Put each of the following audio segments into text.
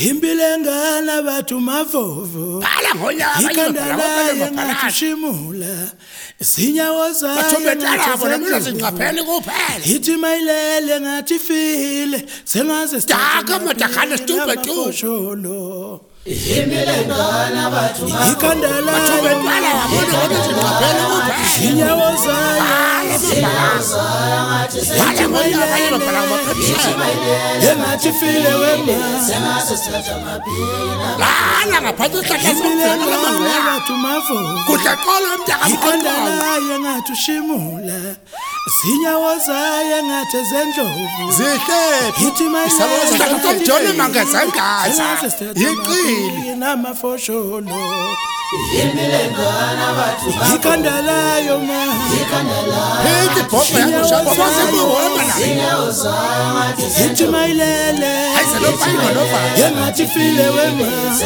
Impilengana bathu mavovo bhala ngonyaka yengathishimula sinyawo bathobetala bona mina sinqaphele kuphela ithi mayilele ngathi file sengaze staka madakhana stupid tu Impilengana bathu ikandala bathobetala wabona ukuthi sinqaphele kuphela sinyawo zayo bhala ngonyaka yengathi file wema bhala ngaphansi Impilengana bathu mavovo kudaqola umntaka ikandala yengathi ushimula sinyawo zayo ngathi zendlovu zihlephi ithi isaboza kuJohn Mangazangaza yiqili namafosholo Impilengana bathu ikandalayo ma ithi bhobha yakushaya basemhoma la ithi mayilele yengathi file wema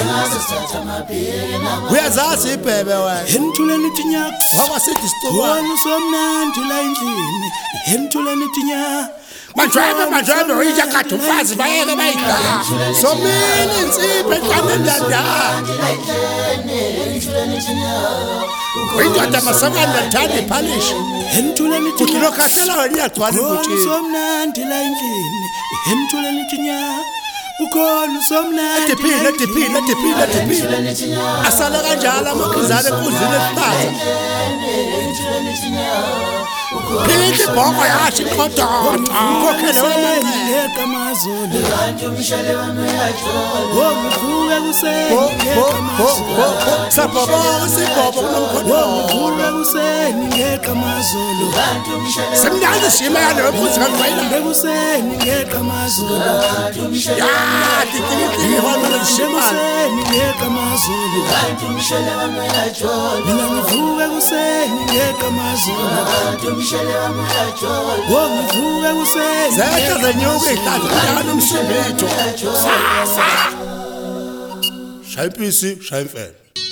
uyazazi ibhebe wena emthuleni tinyaka wakwasithi sicukwana wona somnandi la endlini emthuleni tinyaka Manjwabe uyakade umfazi bayeke bayidala somini insipho eqanendanda Uyindoda masakanda thandi phalish emthuleni kudlo khahlela wena iyagcwala ibutshini somnandi la endlini emthuleni tinyaka ukhona somnandi diphile asala kanjalo amakhizana enkundleni esihlaza Phinde bhoko yathi qodota ukhokhele wena amazolo kanti umshale wami uyajola ngovuka kuseni sababa sibaba kunomkhono ngovuka kuseni ngeqa amazolo kanti umshale semnandi shima yale wephuzi kanjayila kuseni ngeqa amazolo kanti umshale ya hona kuseni ngeqa amazolo kanti umshale wami uyajola mina ngovuka kuseni ngeqa amazolo kanti umshale wami uyajola ngovuka kuseni zeka zenyuka ihlazo umsimbetho sasa shayipisi shayimfela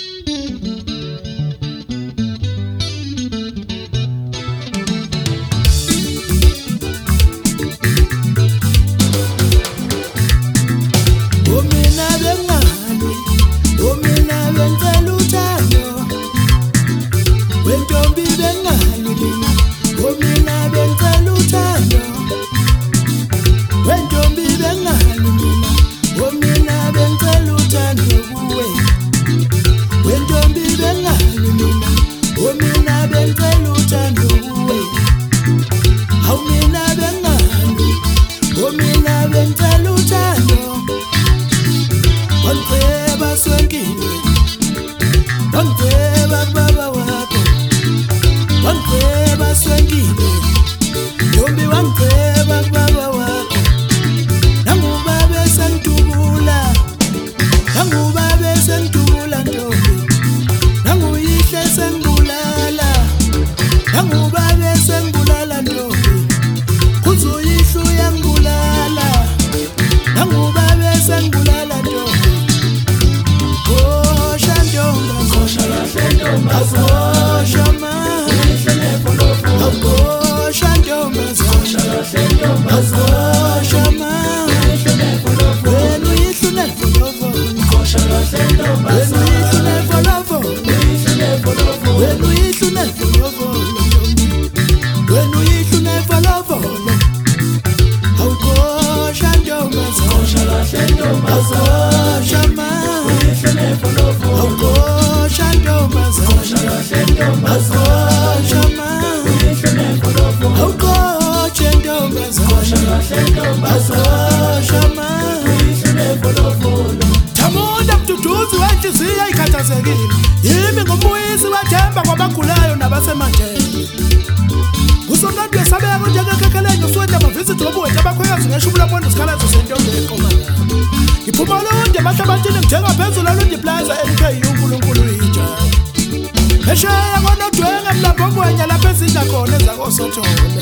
Thamunda mduduzi wenhliziyo ikhathazekile yimi ngumuyisi wathemba kwabagulayo nabasemajele Usomnandi wesabeka njengekhekelenge uswenda amavisit wobuwethu abakhwekazi ngeshubula bonke isikhalazo sentombi eqomana Ngiphuma lonke emahlabathini njengaphezulu alondi plaza NK uNkulunkulu uyijala Esheya ngonodwenga mlabhongwenya lapha ezidla khona ezakosothole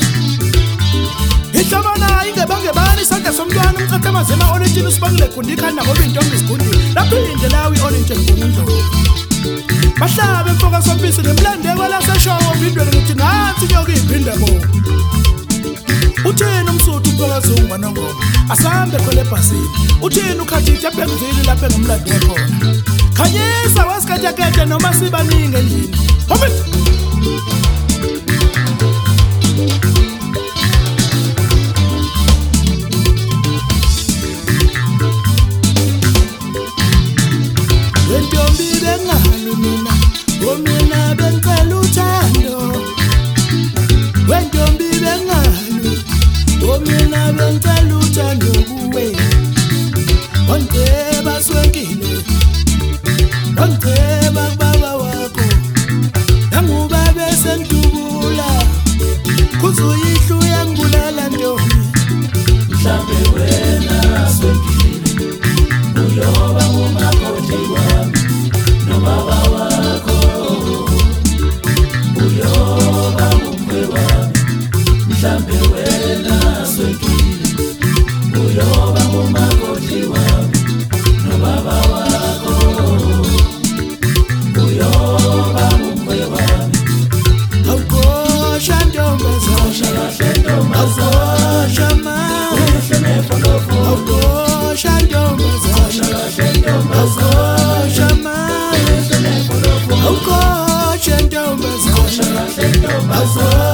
Ihlabana ingebangebani isandla somntwana umcatha amazema olentshini usibangile gundikana ngoba intombi isigundile lapho indlela orange ngumndlo Bahlabe mfoka sompisi nemlandeko laseshowo vindweni ngithi nansi nyoka iphinde bo Utheni umsuthu uphakazungwa nongoma asambe khole ebhasini utheni ukhathitha ebhekuvili lapha engumlando khona khanyisa wasikhathakhethe noma sibaningi endlini hophe wentombi bengalu mina bengicela uthando wentombi bengalu mina bengicela uthando kuwe wangeba swenkile wangeba baba wakho nanguba besentubula kuzuyihlu yangibulala ntombi mhlambe wena swenkile uyoba umakoti wami nobaba wakho uyoba umkhwe wami mhlambe wena swenkile uyoba umakoti wami nobaba wakho uyoba umkhwe wami awukosha ntombazana awukosha ma awukosha ntombazana awukosha ma awukosha ntombazana